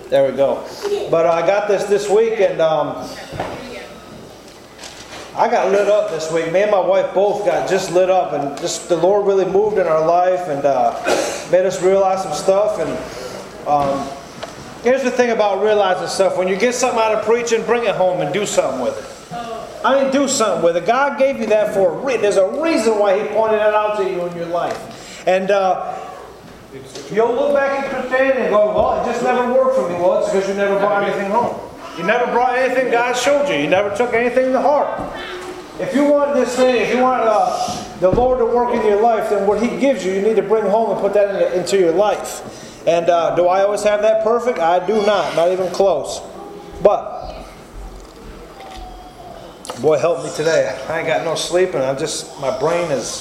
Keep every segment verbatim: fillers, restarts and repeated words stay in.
There we go. But uh, I got this this week, and um, I got lit up this week. Me and my wife both got just lit up, and just the Lord really moved in our life and uh, made us realize some stuff. And um, here's the thing about realizing stuff: when you get something out of preaching, bring it home and do something with it. I mean, do something with it. God gave you that for a reason. There's a reason why He pointed it out to you in your life, and. Uh, You'll look back at Christianity and go, well, it just never worked for me. Well, it's because you never brought anything home. You never brought anything God showed you. You never took anything to heart. If you want this thing, if you want uh, the Lord to work in your life, then what He gives you, you need to bring home and put that in, into your life. And uh, do I always have that perfect? I do not. Not even close. But, boy, help me today. I ain't got no sleep, and I'm just, my brain is...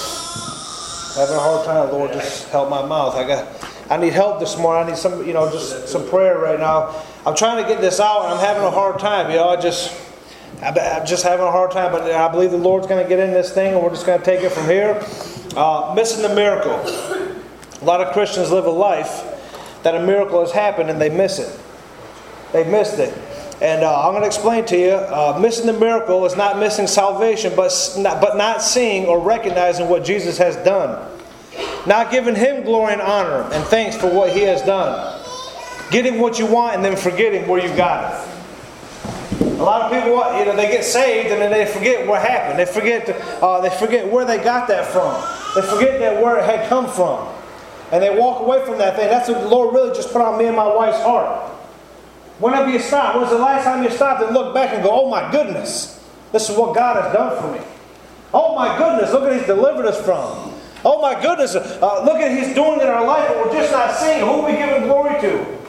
having a hard time. Lord, just help my mouth. I got, I need help this morning. I need some, you know, just some prayer right now. I'm trying to get this out, and I'm having a hard time. You know, I just, I'm just having a hard time. But I believe the Lord's going to get in this thing, and we're just going to take it from here. Uh, missing the miracle. A lot of Christians live a life that a miracle has happened, and they miss it. They missed it. And uh, I'm going to explain to you, uh, missing the miracle is not missing salvation, but not, but not seeing or recognizing what Jesus has done. Not giving Him glory and honor and thanks for what He has done. Getting what you want and then forgetting where you got it. A lot of people, you know, they get saved and then they forget what happened. They forget, to, uh, they forget where they got that from. They forget that where it had come from. And they walk away from that thing. That's what the Lord really just put on me and my wife's heart. Whenever you stop, when's the last time you stopped and looked back and go, oh my goodness, this is what God has done for me. Oh my goodness, look at what He's delivered us from. Oh my goodness, uh, look at what He's doing in our life, but we're just not seeing. Who are we giving glory to?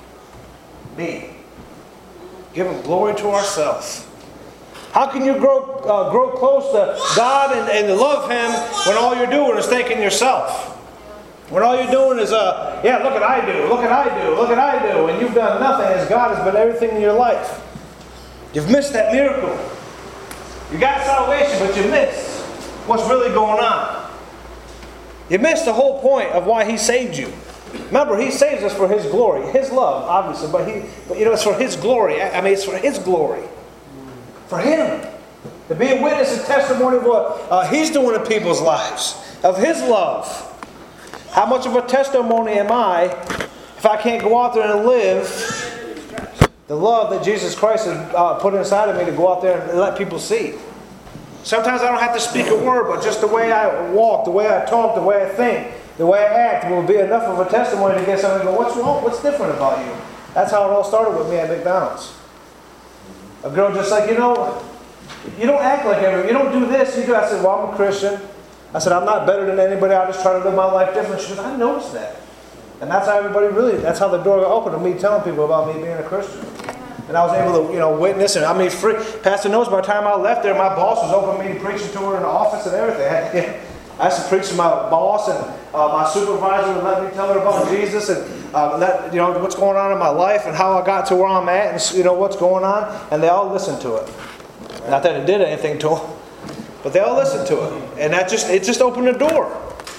Me. Giving glory to ourselves. How can you grow uh, grow close to God and, and love Him when all you're doing is thanking yourself? When all you're doing is, uh, yeah, look what I do, look what I do, look what I do, and you've done nothing as God has been everything in your life. You've missed that miracle. You got salvation, but you missed what's really going on. You missed the whole point of why He saved you. Remember, He saves us for His glory, His love, obviously, but He, but you know, it's for His glory. I mean, it's for His glory, for Him to be a witness and testimony of what uh, He's doing in people's lives, of His love. How much of a testimony am I if I can't go out there and live the love that Jesus Christ has uh, put inside of me to go out there and let people see? Sometimes I don't have to speak a word, but just the way I walk, the way I talk, the way I think, the way I act will be enough of a testimony to get somebody to go, what's wrong? What's different about you? That's how it all started with me at McDonald's. A girl just like, you know, you don't act like everyone. You don't do this, you do. I said, well, I'm a Christian. I said, I'm not better than anybody. I just try to live my life different. She goes, I noticed that. And that's how everybody really, that's how the door got opened to me telling people about me being a Christian. And I was able to, you know, witness. And I mean, free, Pastor knows by the time I left there, my boss was opening me preaching to her in the office and everything. I, had, I used to preach to my boss, and uh, my supervisor would let me tell her about Jesus and uh, let, you know, what's going on in my life and how I got to where I'm at and, you know, what's going on. And they all listened to it. Not that it did anything to them. But they all listened to it. And that just it just opened the door.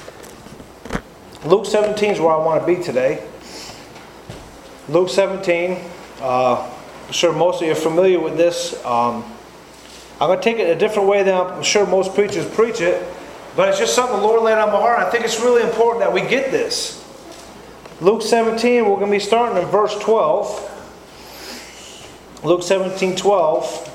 Luke seventeen is where I want to be today. Luke seventeen. Uh, I'm sure most of you are familiar with this. Um, I'm going to take it a different way than I'm sure most preachers preach it. But it's just something the Lord laid on my heart. I think it's really important that we get this. Luke seventeen, we're going to be starting in verse twelve. Luke seventeen, twelve.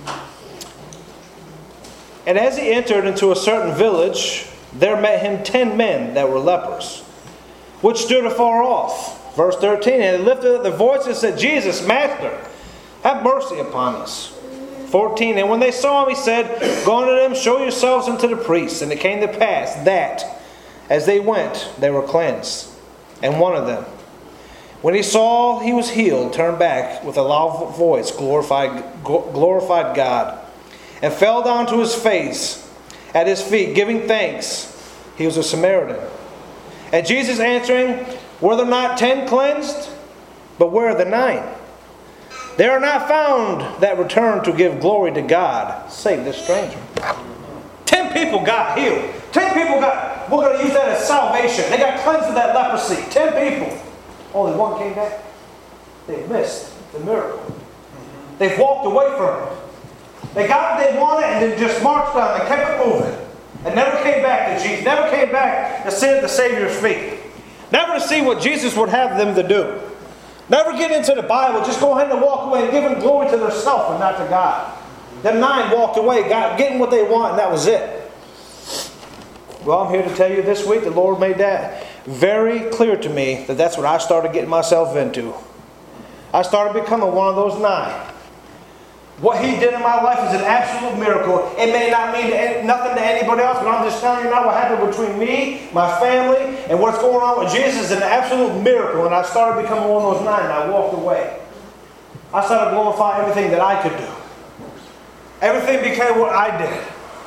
And as he entered into a certain village, there met him ten men that were lepers, which stood afar off. Verse thirteen, and they lifted up their voices and said, Jesus, Master, have mercy upon us. fourteen, and when they saw him, he said, go unto them, show yourselves unto the priests. And it came to pass that, as they went, they were cleansed. And one of them, when he saw he was healed, turned back with a loud voice, glorified, glorified God, and fell down to his face at his feet, giving thanks. He was a Samaritan. And Jesus answering, were there not ten cleansed? But where are the nine? There are not found that return to give glory to God, save this stranger. Ten people got healed. Ten people got, we're going to use that as salvation. They got cleansed of that leprosy. Ten people. Only one came back. they missed the miracle. They've walked away from it. They got what they wanted and then just marched on and kept it moving. And never came back to Jesus. Never came back to sit at the Savior's feet. Never to see what Jesus would have them to do. Never get into the Bible. Just go ahead and walk away and give them glory to themselves and not to God. Them nine walked away, got getting what they want, and that was it. Well, I'm here to tell you this week, the Lord made that very clear to me that that's what I started getting myself into. I started becoming one of those nine. What He did in my life is an absolute miracle. It may not mean to, nothing to anybody else, but I'm just telling you now what happened between me, my family, and what's going on with Jesus is an absolute miracle. And I started becoming one of those nine, and I walked away. I started glorifying everything that I could do. Everything became what I did.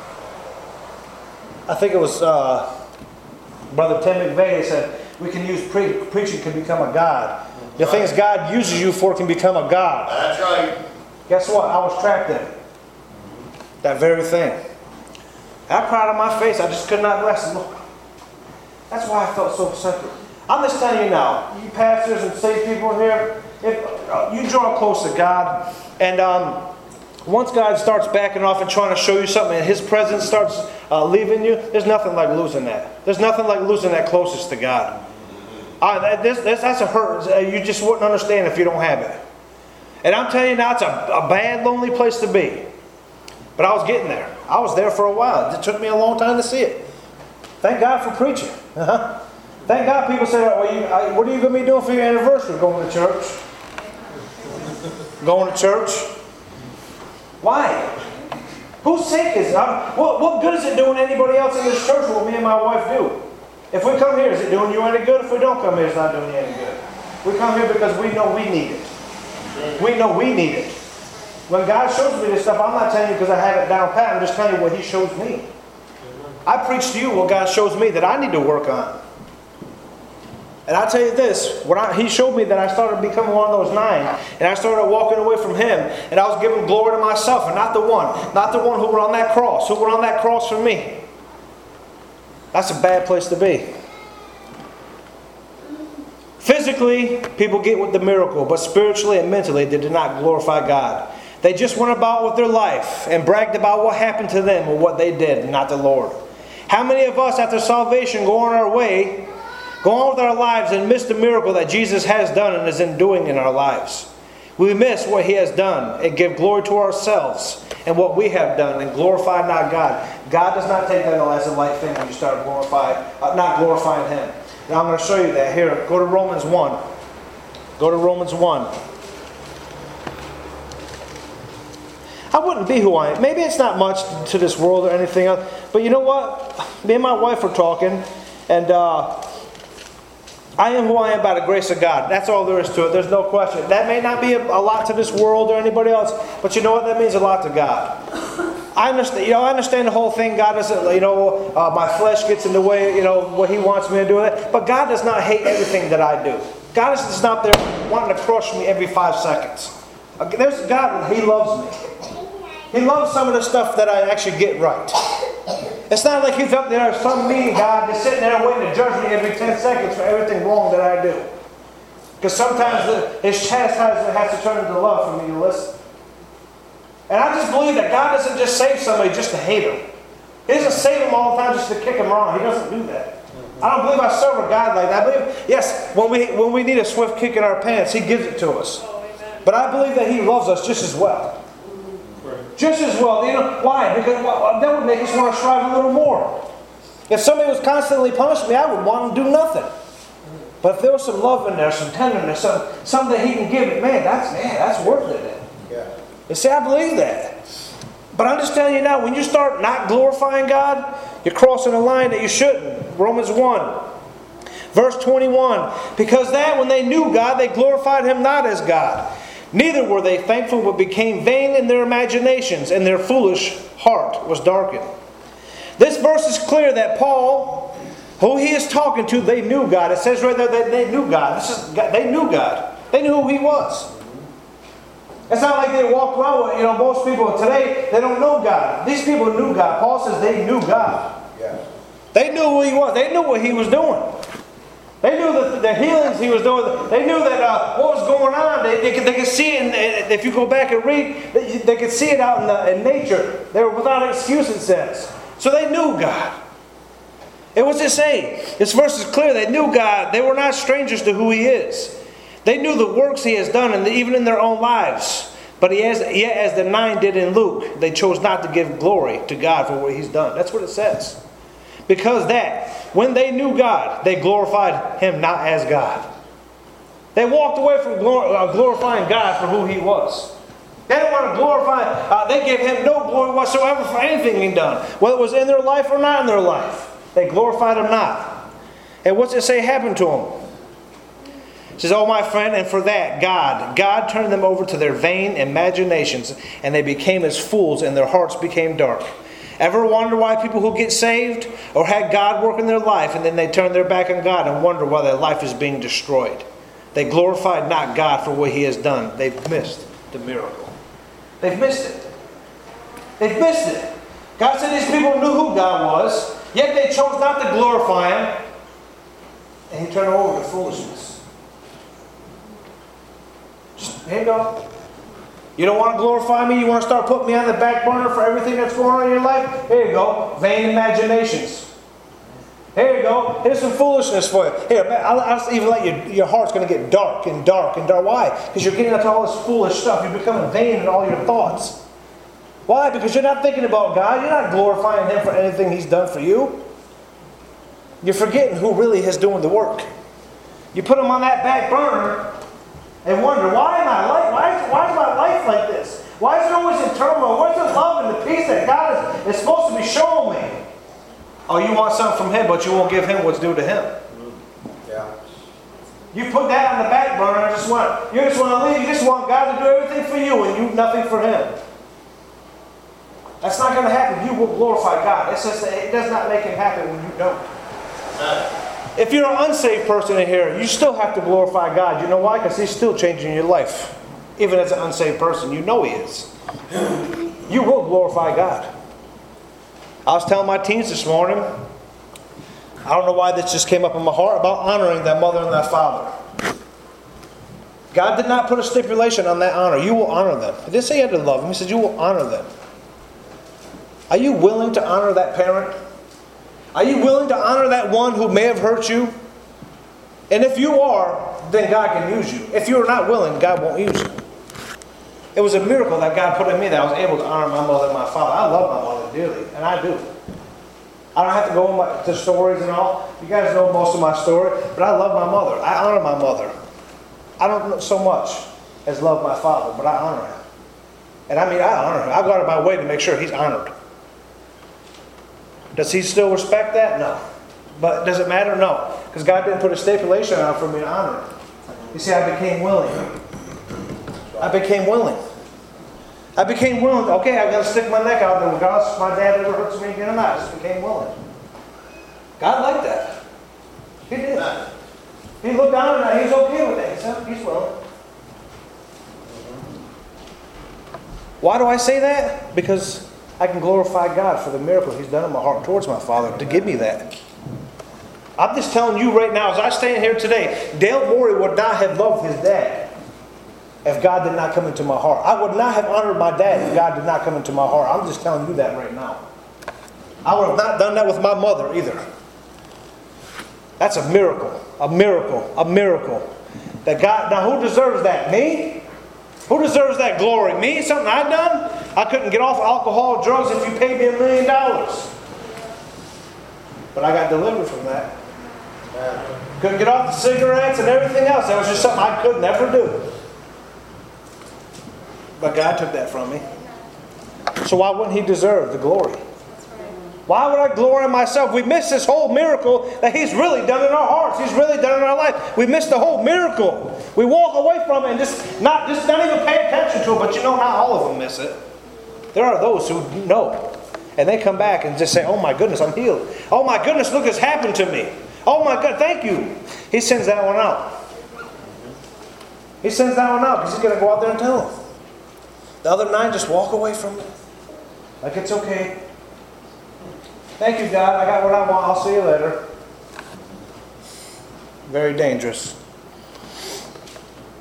I think it was uh, Brother Tim McVeigh said, we can use pre- preaching can become a God. The things God uses you for can become a God. That's right. Guess what? I was trapped in it. That very thing. I cried on my face. I just could not rest. That's why I felt so separate. I'm just telling you now, you pastors and saved people in here, if uh, you draw close to God, and um, once God starts backing off and trying to show you something, and His presence starts uh, leaving you, there's nothing like losing that. There's nothing like losing that closest to God. Uh, that, this, this, that's a hurt. You just wouldn't understand if you don't have it. And I'm telling you now, it's a, a bad, lonely place to be. But I was getting there. I was there for a while. It took me a long time to see it. Thank God for preaching. Uh-huh. Thank God people say, well, you, I, what are you going to be doing for your anniversary? Going to church. Going to church. Why? Whose sake is it? I'm, what, what good is it doing anybody else in this church what me and my wife do? If we come here, is it doing you any good? If we don't come here, it's not doing you any good. We come here because we know we need it. We know we need it. When God shows me this stuff, I'm not telling you because I have it down pat. I'm just telling you what He shows me. I preach to you what God shows me that I need to work on. And I'll tell you this, when I, He showed me that I started becoming one of those nine, and I started walking away from Him, and I was giving glory to myself, and not the one, not the one who went on that cross, who went on that cross for me. That's a bad place to be. Physically, people get with the miracle, but spiritually and mentally, they did not glorify God. They just went about with their life and bragged about what happened to them or what they did, not the Lord. How many of us after salvation go on our way, go on with our lives and miss the miracle that Jesus has done and is in doing in our lives? We miss what He has done and give glory to ourselves and what we have done and glorify not God. God does not take that as a light thing when you start glorifying, uh, not glorifying Him. Now I'm going to show you that here. Go to Romans one. Go to Romans one. I wouldn't be who I am. Maybe it's not much to this world or anything else. But you know what? Me and my wife were talking. And uh, I am who I am by the grace of God. That's all there is to it. There's no question. That may not be a, a lot to this world or anybody else. But you know what? That means a lot to God. I understand, you know, I understand the whole thing. God doesn't, you know, uh, my flesh gets in the way, you know, what He wants me to do. That. But God does not hate everything that I do. God is just not there wanting to crush me every five seconds. Okay, there's God, He loves me. He loves some of the stuff that I actually get right. It's not like He's up there, some mean God, just sitting there waiting to judge me every ten seconds for everything wrong that I do. Because sometimes the, His chastisement has to turn into love for me to listen. And I just believe that God doesn't just save somebody just to hate them. He doesn't save them all the time just to kick them wrong. He doesn't do that. I don't believe I serve a God like that. I believe, yes, when we when we need a swift kick in our pants, He gives it to us. But I believe that He loves us just as well. Just as well. You know why? Because well, that would make us want to strive a little more. If somebody was constantly punishing me, I would want to do nothing. But if there was some love in there, some tenderness, some something that He can give it, man, that's man, that's worth it. Yeah. You see, I believe that. But I'm just telling you now, when you start not glorifying God, you're crossing a line that you shouldn't. Romans one, verse twenty-one. Because that when they knew God, they glorified Him not as God. Neither were they thankful, but became vain in their imaginations, and their foolish heart was darkened. This verse is clear that Paul, who he is talking to, they knew God. It says right there that they knew God. This is, they knew God. They knew who He was. It's not like they walked around with, you know, most people today, they don't know God. These people knew God. Paul says they knew God. Yeah. They knew who He was. They knew what He was doing. They knew the, the healings He was doing. They knew that uh, what was going on. They, they, they could see it, in, if you go back and read, they, they could see it out in, the, in nature. They were without excuse, it says. So they knew God. And what's it say? This verse is clear. They knew God. They were not strangers to who He is. They knew the works He has done, and even in their own lives. But he has, yet as the nine did in Luke, they chose not to give glory to God for what He's done. That's what it says. Because that, when they knew God, they glorified Him not as God. They walked away from glorifying God for who He was. They didn't want to glorify, uh, they gave Him no glory whatsoever for anything He'd done. Whether it was in their life or not in their life. They glorified Him not. And what's it say happened to them? It says, oh my friend, and for that, God, God turned them over to their vain imaginations, and they became as fools, and their hearts became dark. Ever wonder why people who get saved or had God work in their life, and then they turn their back on God and wonder why their life is being destroyed? They glorified not God for what He has done. They've missed the miracle. They've missed it. They've missed it. God said these people knew who God was, yet they chose not to glorify Him, and He turned them over to foolishness. Just, here you go. You don't want to glorify me? You want to start putting me on the back burner for everything that's going on in your life? Here you go. Vain imaginations. Here you go. Here's some foolishness for you. Here, I'll, I'll even let you, your heart's going to get dark and dark and dark. Why? Because you're getting into all this foolish stuff. You're becoming vain in all your thoughts. Why? Because you're not thinking about God. You're not glorifying Him for anything He's done for you. You're forgetting who really is doing the work. You put Him on that back burner and wonder, why am I like, why is, why is my life like this? Why is it always in turmoil? Where's the love and the peace that God is, is supposed to be showing me? Oh, you want something from Him, but you won't give Him what's due to Him. Yeah. You put that on the back burner and just want, you just want to leave. You just want God to do everything for you and you nothing for Him. That's not going to happen. You will glorify God. It says that it does not make Him happen when you don't. If you're an unsaved person in here, you still have to glorify God. You know why? Because He's still changing your life. Even as an unsaved person, you know He is. You will glorify God. I was telling my teens this morning, I don't know why this just came up in my heart, about honoring their mother and their father. God did not put a stipulation on that honor. You will honor them. He didn't say you had to love them. He said you will honor them. Are you willing to honor that parent? Are you willing to honor that one who may have hurt you? And if you are, then God can use you. If you're not willing, God won't use you. It was a miracle that God put in me that I was able to honor my mother and my father. I love my mother dearly, and I do. I don't have to go into stories and all. You guys know most of my story, but I love my mother. I honor my mother. I don't know so much as love my father, but I honor him. And I mean, I honor him. I go out of my way to make sure he's honored. Does he still respect that? No. But does it matter? No. Because God didn't put a stipulation on for me to honor him. You see, I became willing. I became willing. I became willing. Okay, I'm going to stick my neck out there regardless if my dad ever hurts me again or not. I just became willing. God liked that. He did. He looked down and he's okay with that. He said he's willing. Why do I say that? Because I can glorify God for the miracle He's done in my heart towards my father to give me that. I'm just telling you right now, as I stand here today, Dale Morey would not have loved his dad if God did not come into my heart. I would not have honored my dad if God did not come into my heart. I'm just telling you that right now. I would have not done that with my mother either. That's a miracle. A miracle. A miracle. That God, now who deserves that? Me? Who deserves that glory? Me? Something I've done? I couldn't get off alcohol, drugs if you paid me a million dollars. But I got delivered from that. Couldn't get off the cigarettes and everything else. That was just something I could never do. But God took that from me. So why wouldn't He deserve the glory? Why would I glory in myself? We miss this whole miracle that He's really done in our hearts. He's really done in our life. We miss the whole miracle. We walk away from it and just not, just not even pay attention to it. But you know, not all of them miss it. There are those who know. And they come back and just say, oh my goodness, I'm healed. Oh my goodness, look what's happened to me. Oh my God, thank you. He sends that one out. He sends that one out because He's going to go out there and tell them. The other nine just walk away from it. Like it's okay. Thank you, God. I got what I want. I'll see you later. Very dangerous.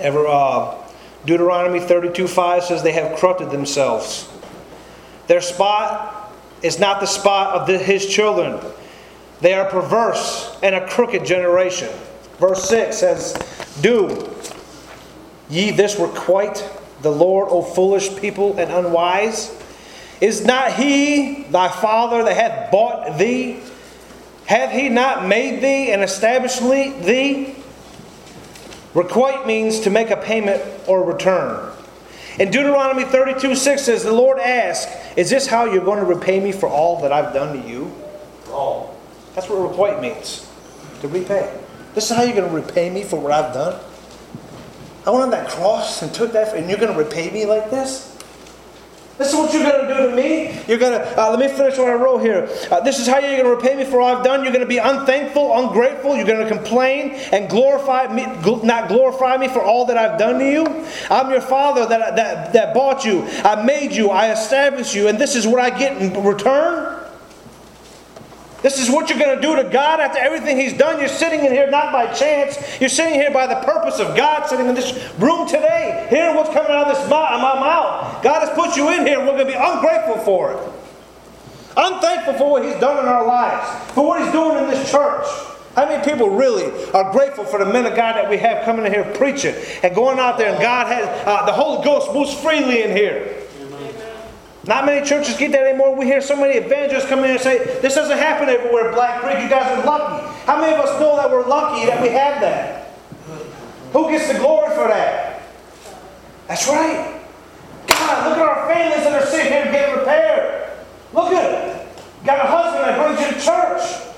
Ever, uh, Deuteronomy thirty-two five says they have corrupted themselves. Their spot is not the spot of the, his children. They are perverse and a crooked generation. Verse six says, Do ye this requite the Lord, O foolish people and unwise? Is not He thy Father that hath bought thee? Hath He not made thee and established thee? Requite means to make a payment or return. In Deuteronomy thirty-two six says, The Lord asked, Is this how you're going to repay me for all that I've done to you? All. That's what requite means. To repay. This is how you're going to repay me for what I've done? I went on that cross and took that, and you're going to repay me like this? This is what you're going to do to me? You're going to, uh, let me finish what I wrote here. Uh, this is how you're going to repay me for all I've done. You're going to be unthankful, ungrateful. You're going to complain and glorify me, not glorify me for all that I've done to you. I'm your Father that, that, that bought you. I made you. I established you. And this is what I get in return? This is what you're going to do to God after everything He's done. You're sitting in here not by chance. You're sitting here by the purpose of God, sitting in this room today, hearing what's coming out of this mouth, my mouth. God has put you in here, and we're going to be ungrateful for it. Unthankful for what He's done in our lives, for what He's doing in this church. How many people really are grateful for the men of God that we have coming in here preaching and going out there, and God has, uh, the Holy Ghost moves freely in here. Not many churches get that anymore. We hear so many evangelists come in and say, this doesn't happen everywhere, Black Creek. You guys are lucky. How many of us know that we're lucky that we have that? Who gets the glory for that? That's right. God, look at our families that are sitting here getting repaired. Look at it. You got a husband that brings you to church.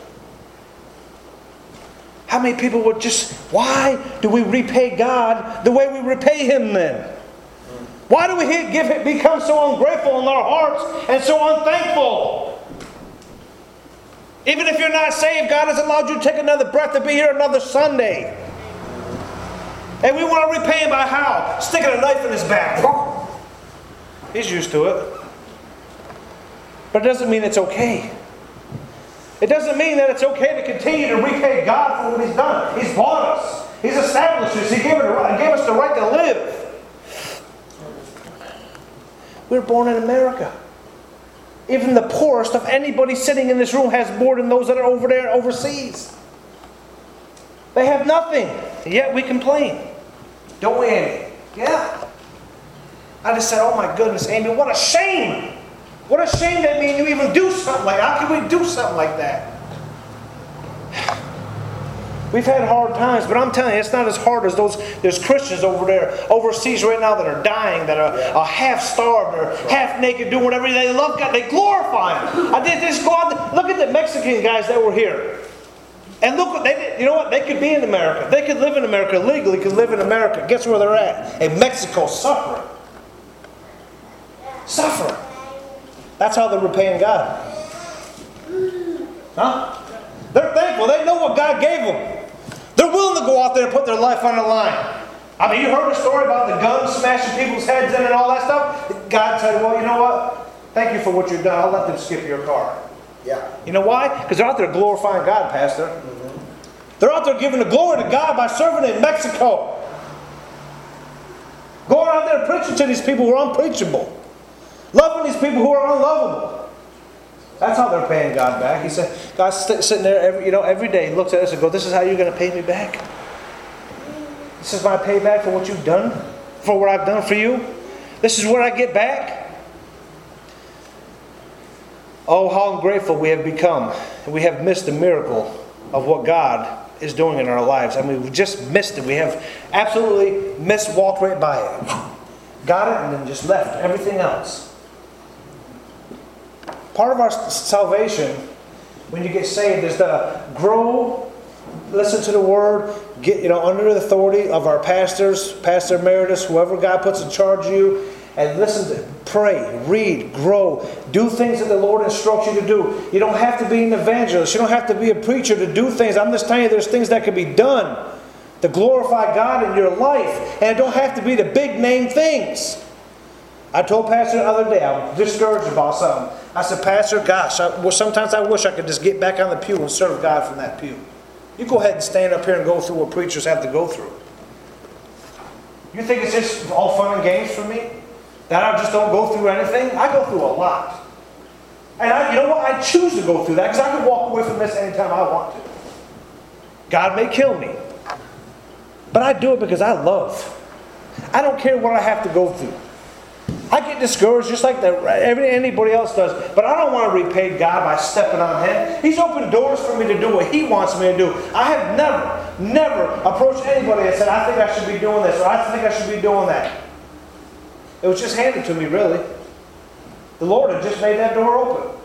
How many people would just, why do we repay God the way we repay Him then? Why do we give it, become so ungrateful in our hearts and so unthankful? Even if you're not saved, God has allowed you to take another breath to be here another Sunday. And we want to repay Him by how? Sticking a knife in His back. He's used to it. But it doesn't mean it's okay. It doesn't mean that it's okay to continue to repay God for what He's done. He's bought us. He's established us. He gave, it, gave us the right to live. We were born in America. Even the poorest of anybody sitting in this room has more than those that are over there overseas. They have nothing, yet we complain. Don't we, Amy? Yeah. I just said, oh my goodness, Amy, what a shame. What a shame that me and you even do something like that. How can we do something like that? We've had hard times, but I'm telling you, it's not as hard as those. There's Christians over there, overseas right now that are dying, that are, are half starved or half naked, doing whatever they love God. They glorify Him. I did this. Go out. Look at the Mexican guys that were here, and look what they did. You know what? They could be in America. They could live in America legally. Could live in America. Guess where they're at? In Mexico, suffering. Suffering. That's how they're repaying God. Huh? They're thankful. They know what God gave them. They're willing to go out there and put their life on the line. I mean, you heard the story about the guns smashing people's heads in and all that stuff? God said, well, you know what? Thank you for what you've done. I'll let them skip your car. Yeah. You know why? Because they're out there glorifying God, Pastor. Mm-hmm. They're out there giving the glory to God by serving in Mexico. Going out there preaching to these people who are unpreachable. Loving these people who are unlovable. That's how they're paying God back. He said, God's sitting there every, you know, every day, he looks at us and goes, this is how you're going to pay me back? This is my payback for what you've done? For what I've done for you? This is what I get back? Oh, how ungrateful we have become. We have missed the miracle of what God is doing in our lives. I mean, we just missed it. We have absolutely missed, walked right by it. Got it and then just left everything else. Part of our salvation, when you get saved, is to grow, listen to the Word, get you know under the authority of our pastors, Pastor Emeritus, whoever God puts in charge of you, and listen to, pray, read, grow, do things that the Lord instructs you to do. You don't have to be an evangelist. You don't have to be a preacher to do things. I'm just telling you, there's things that can be done to glorify God in your life, and it don't have to be the big name things. I told Pastor the other day, I was discouraged about something. I said, Pastor, gosh, I, well, sometimes I wish I could just get back on the pew and serve God from that pew. You go ahead and stand up here and go through what preachers have to go through. You think it's just all fun and games for me? That I just don't go through anything? I go through a lot. And I, you know what? I choose to go through that because I can walk away from this anytime I want to. God may kill me. But I do it because I love. I don't care what I have to go through. I get discouraged just like the, anybody else does. But I don't want to repay God by stepping on Him. He's opened doors for me to do what He wants me to do. I have never, never approached anybody and said, I think I should be doing this or I think I should be doing that. It was just handed to me, really. The Lord had just made that door open.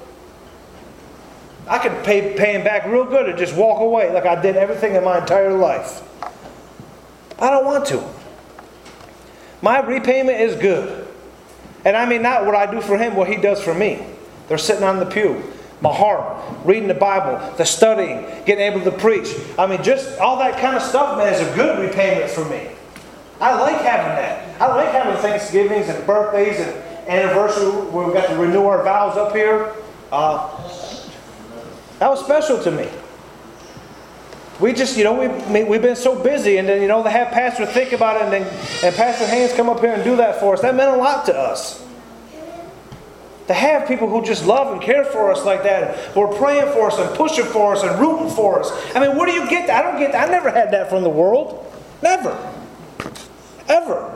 I could pay, pay Him back real good and just walk away like I did everything in my entire life. I don't want to. My repayment is good. And I mean not what I do for Him, what He does for me. They're sitting on the pew. My heart, reading the Bible, the studying, getting able to preach. I mean, just all that kind of stuff, man, is a good repayment for me. I like having that. I like having Thanksgivings and birthdays and anniversary where we've got to renew our vows up here. Uh, that was special to me. We just, you know, we, we've been so busy, and then, you know, to have Pastor think about it, and then and Pastor Haynes come up here and do that for us, that meant a lot to us. To have people who just love and care for us like that, who are praying for us and pushing for us and rooting for us. I mean, where do you get that? I don't get that. I never had that from the world. Never. Ever.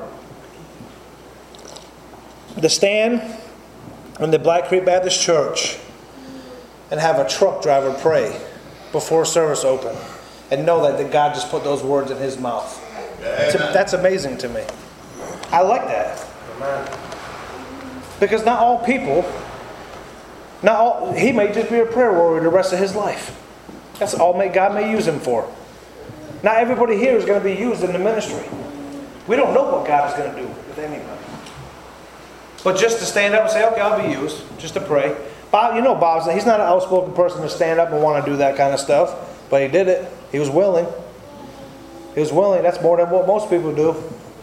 To stand in the Black Creek Baptist Church and have a truck driver pray before service open and know that, that God just put those words in his mouth. That's amazing to me. I like that. Amen. Because not all people, not all, he may just be a prayer warrior the rest of his life. That's all may, God may use him for. Not everybody here is going to be used in the ministry. We don't know what God is going to do with anybody. But just to stand up and say, okay, I'll be used, just to pray. Bob, you know Bob's, he's not an outspoken person to stand up and want to do that kind of stuff. But he did it. He was willing. He was willing. That's more than what most people do.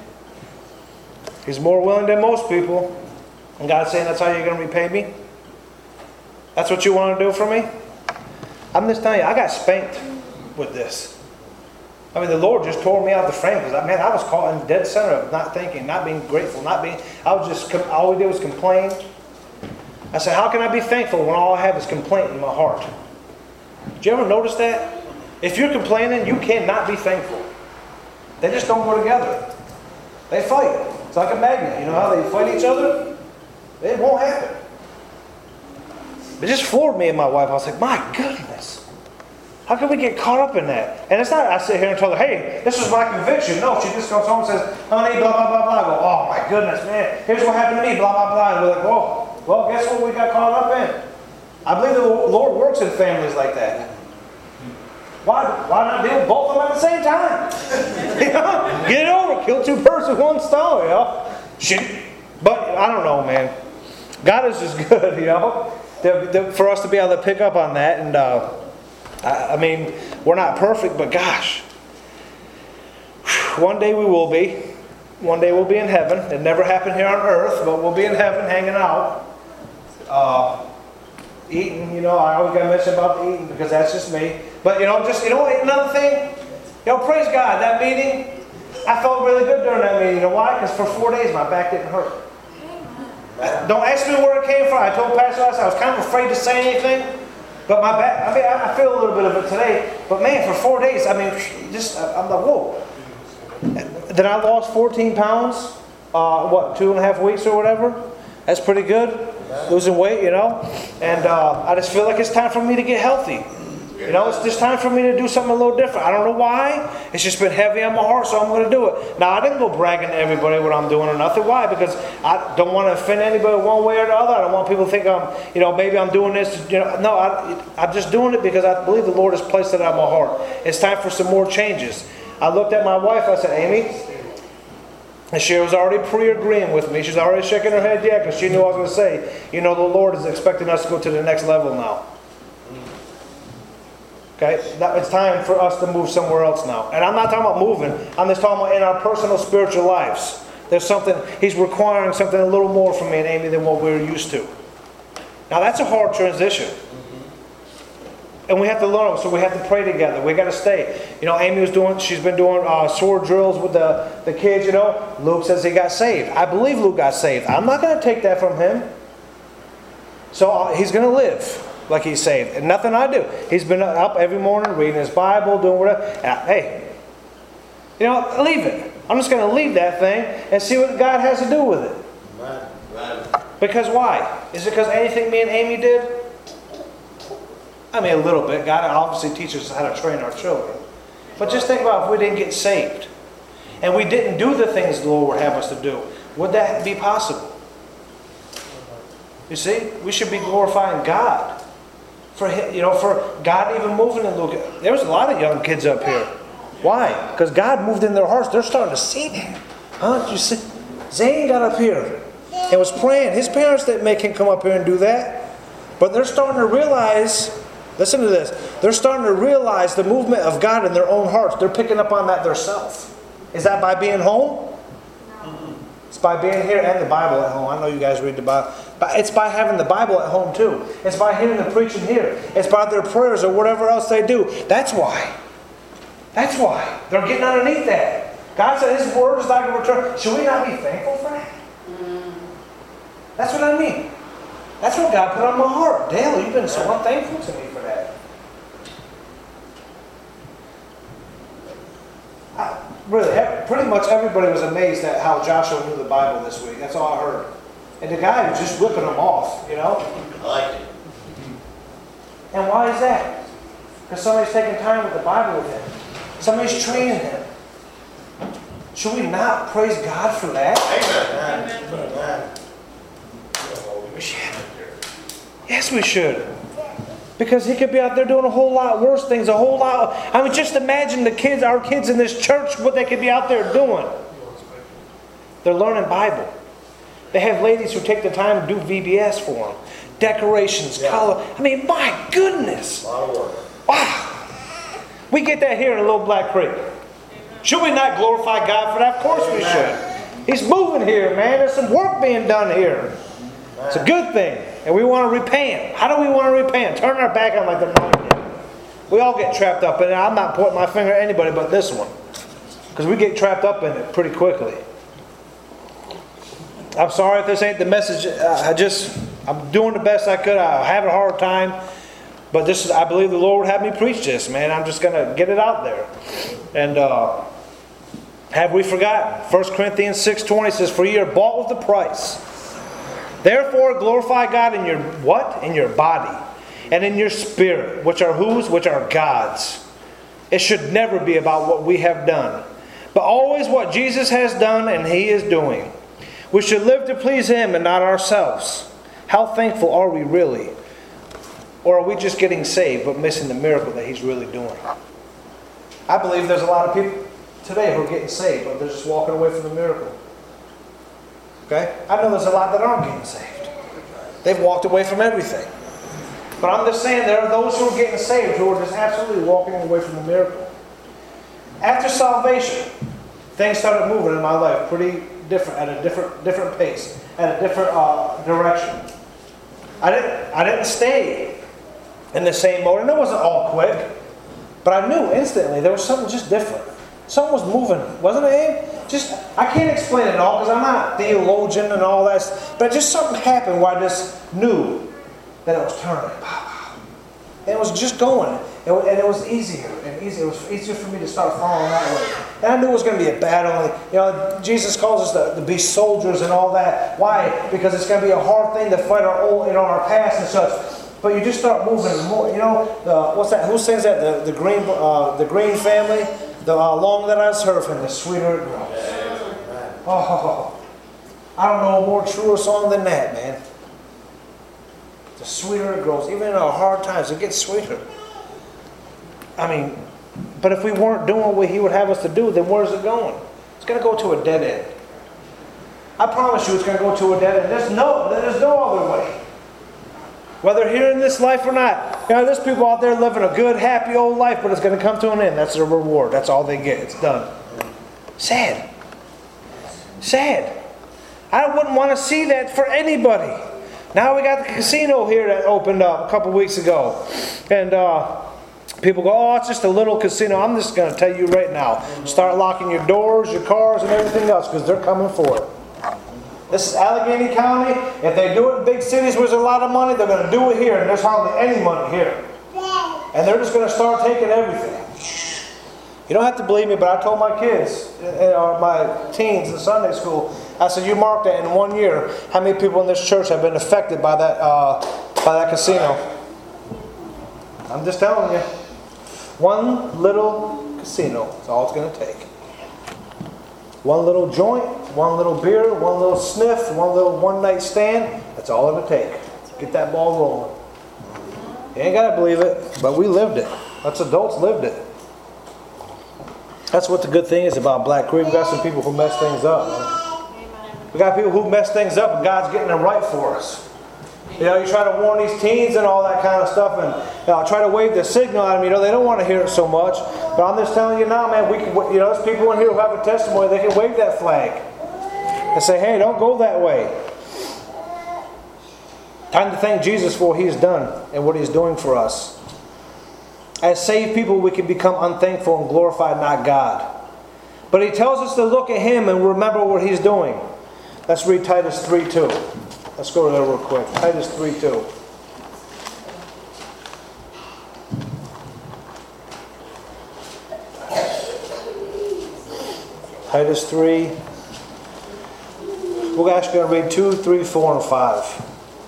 He's more willing than most people. And God's saying, that's how you're going to repay me? That's what you want to do for me? I'm just telling you, I got spanked with this. I mean, the Lord just tore me out the frame because, man, I was caught in the dead center of not thinking, not being grateful, not being, I was just, all we did was complain. I said, how can I be thankful when all I have is complaint in my heart? Did you ever notice that? If you're complaining, you cannot be thankful. They just don't go together. They fight. It's like a magnet. You know how they fight each other? It won't happen. It just floored me and my wife. I was like, my goodness. How can we get caught up in that? And it's not, I sit here and tell her, hey, this is my conviction. No, she just comes home and says, honey, blah, blah, blah, blah. I go, oh my goodness, man. Here's what happened to me, blah, blah, blah. And we're like, whoa, well, guess what we got caught up in? I believe the Lord works in families like that. Why, why not deal with both of them at the same time? You know? Get it over. Kill two birds with one stone, you know? Shoot. But I don't know, man. God is just good, you know? The, the, for us to be able to pick up on that. And uh, I, I mean, we're not perfect, but gosh. One day we will be. One day we'll be in heaven. It never happened here on earth, but we'll be in heaven hanging out. Uh, eating, you know, I always got to mention about the eating because that's just me. But, you know, just, you know, another thing, you know, praise God, that meeting, I felt really good during that meeting. You know why? Because for four days my back didn't hurt. Don't ask me where it came from. I told Pastor last I was kind of afraid to say anything. But my back, I mean, I feel a little bit of it today. But man, for four days, I mean, just, I'm like, whoa. Then I lost fourteen pounds, uh, what, two and a half weeks or whatever. That's pretty good. Losing weight, you know. And uh, I just feel like it's time for me to get healthy. You know, it's just time for me to do something a little different. I don't know why. It's just been heavy on my heart, so I'm going to do it. Now, I didn't go bragging to everybody what I'm doing or nothing. Why? Because I don't want to offend anybody one way or the other. I don't want people to think I'm, you know, maybe I'm doing this. You know, no, I, I'm just doing it because I believe the Lord has placed it on my heart. It's time for some more changes. I looked at my wife. I said, Amy, and she was already pre-agreeing with me. She's already shaking her head, yeah, because she knew I was going to say, you know, the Lord is expecting us to go to the next level now. Okay? Now it's time for us to move somewhere else now. And I'm not talking about moving. I'm just talking about in our personal spiritual lives. There's something, He's requiring something a little more from me and Amy than what we're used to. Now that's a hard transition. And we have to learn them, so we have to pray together. We got to stay. You know, Amy was doing, she's been doing uh, sword drills with the, the kids, you know. Luke says he got saved. I believe Luke got saved. I'm not going to take that from him. So uh, he's going to live like he's saved. And nothing I do. He's been up every morning reading his Bible, doing whatever. And I, hey, you know, leave it. I'm just going to leave that thing and see what God has to do with it. Right. Right. Because why? Is it because anything me and Amy did? I mean, a little bit. God obviously teaches us how to train our children. But just think about if we didn't get saved and we didn't do the things the Lord would have us to do. Would that be possible? You see, we should be glorifying God for him, you know, for God even moving in Luke. There was a lot of young kids up here. Why? Because God moved in their hearts. They're starting to see that. Huh? Did you see? Zane got up here and was praying. His parents didn't make him come up here and do that. But they're starting to realize, listen to this, they're starting to realize the movement of God in their own hearts. They're picking up on that themselves. Is that by being home? It's by being here and the Bible at home. I know you guys read the Bible. But it's by having the Bible at home too. It's by hearing the preaching here. It's by their prayers or whatever else they do. That's why. That's why. They're getting underneath that. God said His Word is not going to return. Should we not be thankful for that? That's what I mean. That's what God put on my heart. Dale, you've been so unthankful to me for that. I, really, pretty much everybody was amazed at how Joshua knew the Bible this week. That's all I heard. And the guy was just whipping them off, you know? I like it. And why is that? Because somebody's taking time with the Bible with him. Somebody's training him. Should we not praise God for that? Amen. Amen. We should. Yes, we should. Because he could be out there doing a whole lot worse things, a whole lot. I mean, just imagine the kids, our kids in this church, what they could be out there doing. They're learning Bible. They have ladies who take the time to do V B S for them. Decorations, yeah. Color. I mean, my goodness. A lot of work. Wow. We get that here in Little Black Creek. Should we not glorify God for that? Of course we should. He's moving here, man. There's some work being done here. It's a good thing. And we want to repent. How do we want to repent? Turn our back on like the mind did. We all get trapped up in it. I'm not pointing my finger at anybody but this one. Because we get trapped up in it pretty quickly. I'm sorry if this ain't the message. I just, I'm doing the best I could. I have a hard time. But this is, I believe the Lord would have me preach this, man. I'm just going to get it out there. And uh, have we forgotten? First Corinthians six twenty says, "For ye are bought with a price. Therefore glorify God in your what? In your body. And in your spirit, which are whose? Which are God's." It should never be about what we have done, but always what Jesus has done and He is doing. We should live to please Him and not ourselves. How thankful are we really? Or are we just getting saved but missing the miracle that He's really doing? I believe there's a lot of people today who are getting saved, but they're just walking away from the miracle. Okay? I know there's a lot that aren't getting saved. They've walked away from everything. But I'm just saying there are those who are getting saved who are just absolutely walking away from the miracle. After salvation, things started moving in my life pretty different, at a different different pace, at a different uh, direction. I didn't I didn't stay in the same mode, and it wasn't all quick. But I knew instantly there was something just different. Something was moving, wasn't it, Abe? Just, I can't explain it all because I'm not a theologian and all that. But just something happened where I just knew that it was turning. And it was just going. And it was easier and easier. It was easier for me to start following that way. And I knew it was going to be a battle. You know, Jesus calls us to, to be soldiers and all that. Why? Because it's going to be a hard thing to fight our old, you know, our past and such. But you just start moving more. You know, uh, what's that? Who sings that? The, the Green, uh, the Green Family. The uh, longer that I serve Him, the sweeter it grows. Oh, I don't know a more truer song than that, man. The sweeter it grows, even in our hard times, it gets sweeter. I mean, but if we weren't doing what He would have us to do, then where's it going? It's going to go to a dead end. I promise you, it's going to go to a dead end. There's no, there's no other way. Whether here in this life or not. You know, there's people out there living a good, happy old life, but it's going to come to an end. That's their reward. That's all they get. It's done. Sad. Sad. I wouldn't want to see that for anybody. Now we got the casino here that opened up a couple weeks ago. And uh, people go, oh, it's just a little casino. I'm just going to tell you right now. Start locking your doors, your cars, and everything else because they're coming for it. This is Allegheny County. If they do it in big cities where there's a lot of money, they're going to do it here. And there's hardly any money here. And they're just going to start taking everything. You don't have to believe me, but I told my kids, or my teens in Sunday school, I said, you mark that in one year, how many people in this church have been affected by that, uh, by that casino? I'm just telling you. One little casino is all it's going to take. One little joint, one little beer, one little sniff, one little one-night stand. That's all it'll take. Get that ball rolling. You ain't got to believe it, but we lived it. Us adults lived it. That's what the good thing is about Black Creek. We got some people who mess things up, man. We got people who mess things up, and God's getting it right for us. You know, you try to warn these teens and all that kind of stuff, and you know, try to wave the signal at them. You know, they don't want to hear it so much. But I'm just telling you now, man. We can, you know, there's people in here who have a testimony. They can wave that flag and say, "Hey, don't go that way." Time to thank Jesus for what He's done and what He's doing for us. As saved people, we can become unthankful and glorify not God. But He tells us to look at Him and remember what He's doing. Let's read Titus three two. Let's go to there real quick. Titus three two. Titus three. We're actually going to read two, three, four, and five.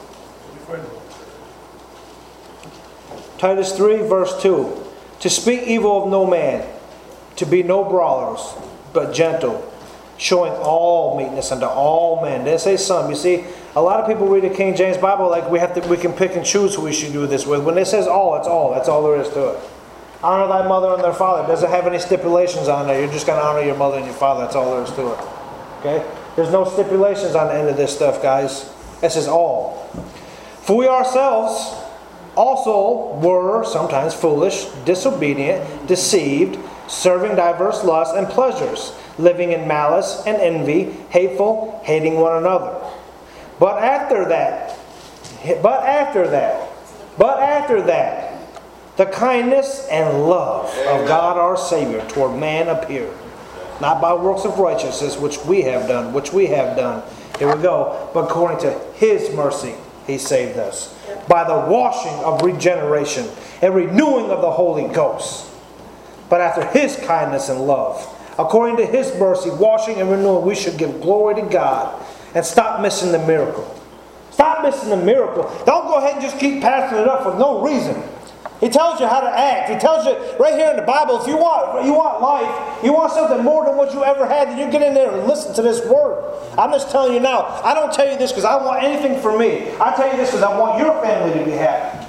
Titus three, verse two. To speak evil of no man, to be no brawlers, but gentle, showing all meekness unto all men. They say some. You see, a lot of people read the King James Bible like we have to. We can pick and choose who we should do this with. When it says all, it's all. That's all there is to it. Honor thy mother and their father. It doesn't have any stipulations on there. You're just going to honor your mother and your father. That's all there is to it. Okay? There's no stipulations on the end of this stuff, guys. This is all. For we ourselves also were sometimes foolish, disobedient, deceived, serving diverse lusts and pleasures, living in malice and envy, hateful, hating one another. But after that, but after that, but after that, the kindness and love of God our Savior toward man appeared, not by works of righteousness which we have done, which we have done. Here we go. But according to His mercy, He saved us by the washing of regeneration and renewing of the Holy Ghost. But after His kindness and love, according to His mercy, washing and renewing, we should give glory to God and stop missing the miracle. Stop missing the miracle. Don't go ahead and just keep passing it up for no reason. He tells you how to act. He tells you right here in the Bible, if you want you want life, you want something more than what you ever had, then you get in there and listen to this word. I'm just telling you now. I don't tell you this because I want anything for me. I tell you this because I want your family to be happy.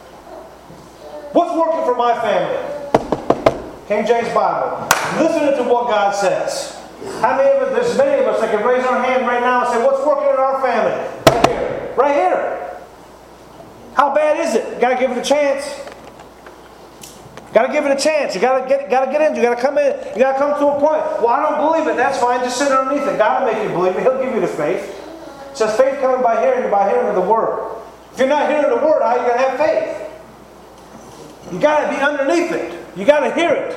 What's working for my family? King James Bible. Listening to what God says. How many of us, there's many of us that can raise our hand right now and say, what's working in our family? Right here. Right here. How bad is it? You got to give it a chance. Got to give it a chance. You got to get, got to get in. You got to come in. You got to come to a point. Well, I don't believe it. That's fine. Just sit underneath it. God will make you believe it. He'll give you the faith. It says faith coming by hearing, by hearing of the word. If you're not hearing the word, how are you going to have faith? You got to be underneath it. You got to hear it.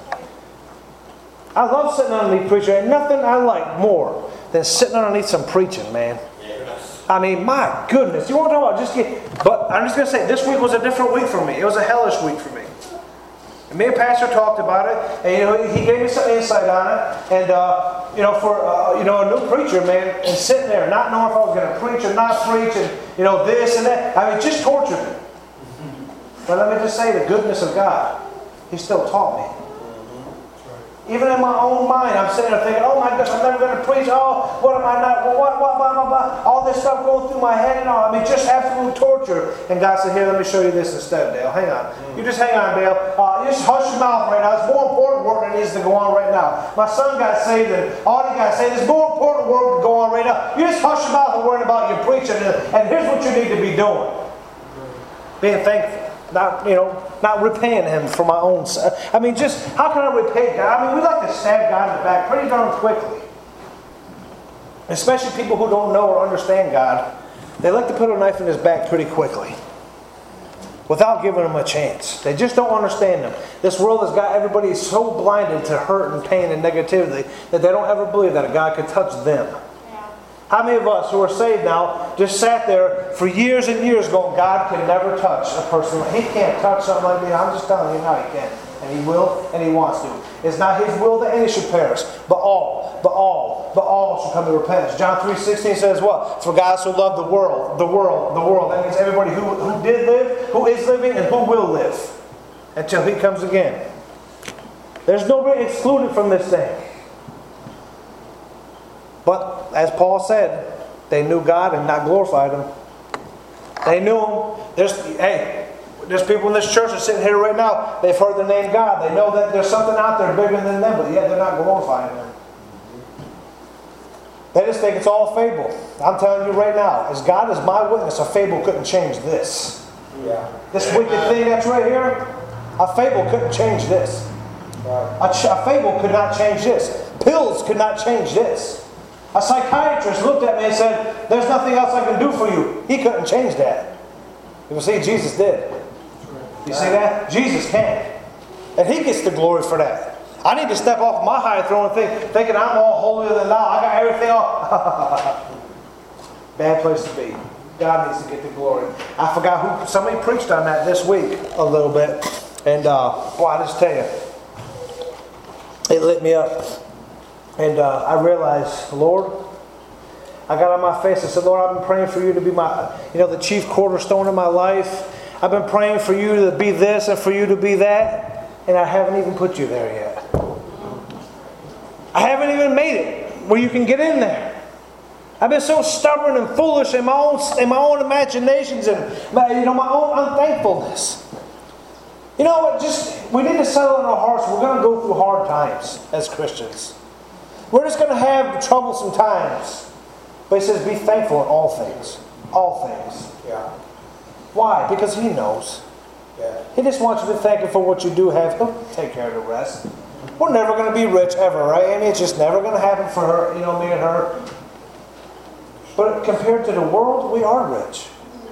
I love sitting underneath preaching. Ain't nothing I like more than sitting underneath some preaching, man. I mean, my goodness. You want to talk about just get... But I'm just going to say, this week was a different week for me. It was a hellish week for me. And me and Pastor talked about it, and you know, he gave me some insight on it. And uh, you know, for uh, you know, a new preacher, man, and sitting there not knowing if I was going to preach or not preach, and you know, this and that. I mean, it just tortured me. But let me just say, the goodness of God, He still taught me. Even in my own mind, I'm sitting there thinking, oh my gosh, I'm never going to preach. Oh, what am I not? Well, what, what, blah, blah, blah. All this stuff going through my head and all. I mean, just absolute torture. And God said, here, let me show you this instead, Dale. Hang on. Mm. You just hang on, Dale. Uh, you just hush your mouth right now. It's more important work that needs to go on right now. My son got saved, and all you got to say, there's more important work to go on right now. You just hush your mouth and worry about your preaching. And, and here's what you need to be doing. Being thankful. Not, you know, not repaying Him for my own. I mean, just, how can I repay God? I mean, we like to stab God in the back pretty darn quickly. Especially people who don't know or understand God. they like to put a knife in his back pretty quickly, without giving him a chance. They just don't understand them. This world has got everybody so blinded to hurt and pain and negativity that they don't ever believe that a God could touch them. How many of us who are saved now just sat there for years and years going, God can never touch a person. He can't touch something like me. I'm just telling you now he can. And he will and he wants to. It's not his will that any should perish, but all, but all, but all should come to repentance. John three sixteen says what? For God so loved the world, the world, the world. That means everybody who, who did live, who is living, and who will live until he comes again. There's nobody excluded from this thing. But, as Paul said, they knew God and not glorified Him. They knew Him. There's, hey, there's people in this church that are sitting here right now, they've heard the name God. They know that there's something out there bigger than them, but yet they're not glorifying Him. They just think it's all fable. I'm telling you right now, as God is my witness, a fable couldn't change this. Yeah. This wicked thing that's right here, a fable couldn't change this. Right. A, ch- a fable could not change this. Pills could not change this. A psychiatrist looked at me and said, there's nothing else I can do for you. He couldn't change that. You see, Jesus did. You see that? Jesus can. And He gets the glory for that. I need to step off my high throne and think, thinking I'm all holier than thou. I got everything all. Bad place to be. God needs to get the glory. I forgot who, somebody preached on that this week a little bit. And uh, boy, I just tell you, it lit me up. And uh, I realized, Lord, I got on my face and said, Lord, I've been praying for you to be my, you know, the chief cornerstone of my life. I've been praying for you to be this and for you to be that. And I haven't even put you there yet. I haven't even made it where you can get in there. I've been so stubborn and foolish in my own, in my own imaginations and my, you know, my own unthankfulness. You know what? Just, we need to settle in our hearts. We're going to go through hard times as Christians. We're just going to have troublesome times. But He says, be thankful in all things. All things. Yeah. Why? Because He knows. Yeah. He just wants you to thank Him for what you do have. He'll take care of the rest. We're never going to be rich ever, right? I mean, it's just never going to happen for her, you know, me and her. But compared to the world, we are rich.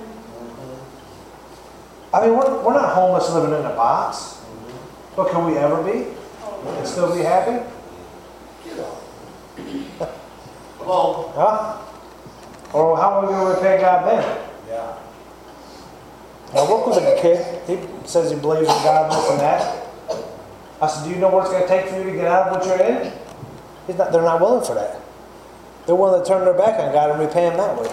I mean, we're, we're not homeless living in a box. But can we ever be? And still be happy? Come on. Huh? Or how are we going to repay God then? Yeah. I work with a kid. He says he believes in God, this and that. I said, do you know what it's going to take for you to get out of what you're in? He's not, they're not willing for that. They're willing to turn their back on God and repay Him that way.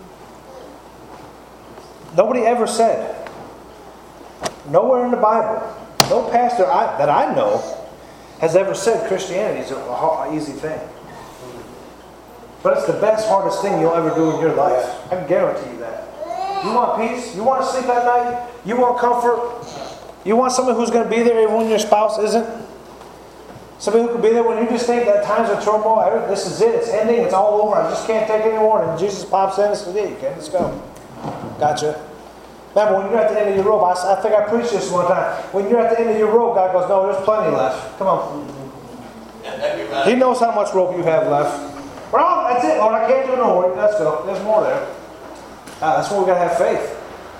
Nobody ever said, nowhere in the Bible, no pastor I, that I know has ever said Christianity is an easy thing. But it's the best, hardest thing you'll ever do in your life. I can guarantee you that. You want peace? You want to sleep at night? You want comfort? You want someone who's going to be there even when your spouse isn't? Somebody who can be there when you just think that times of turmoil, this is it, it's ending, it's all over, I just can't take it anymore. And Jesus pops in and says, yeah, you can, let's go. Gotcha. Remember, when you're at the end of your rope, I, I think I preached this one time. When you're at the end of your rope, God goes, no, there's plenty left. Come on. He knows how much rope you have left. Well, that's it, Lord. I can't do no more. Let's go. There's more there. Ah, that's why we got to have faith.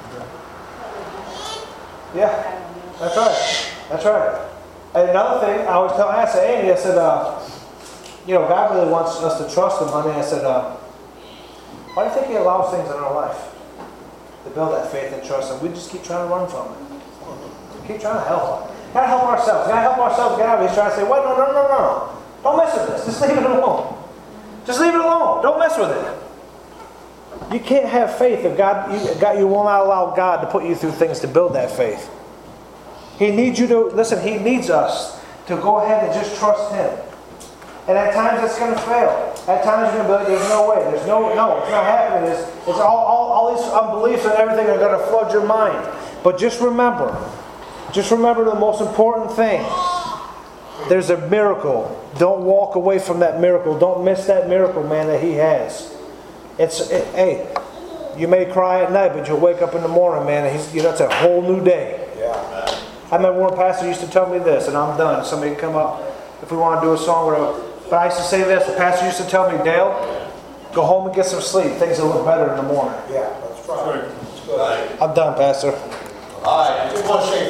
Yeah, that's right. That's right. And another thing, I always tell, I asked Amy, I said, uh, you know, God really wants us to trust Him, honey. I said, uh, why do you think He allows things in our life to build that faith and trust Him? We just keep trying to run from it. We keep trying to help. Gotta help ourselves. Gotta help ourselves get out of it. He's trying to say, what? No, no, no, no. Don't mess with this. Just leave it alone. Just leave it alone. Don't mess with it. You can't have faith if God you, God, you will not allow God to put you through things to build that faith. He needs you to, listen, He needs us to go ahead and just trust Him. And at times it's going to fail. At times you're going to be like, there's no way. There's no, no, it's not happening. It's, it's all, all, all these unbeliefs and everything are going to flood your mind. But just remember, just remember the most important thing. There's a miracle. Don't walk away from that miracle. Don't miss that miracle, man, that He has. It's it, hey, you may cry at night, but you'll wake up in the morning, man, and he's, you know, it's a whole new day. Yeah. I remember one pastor used to tell me this, and I'm done. Somebody can come up if we want to do a song or whatever. But I used to say this. The pastor used to tell me, Dale, go home and get some sleep. Things will look better in the morning. Yeah, that's right. Good. I'm done, Pastor. All right, I just want to say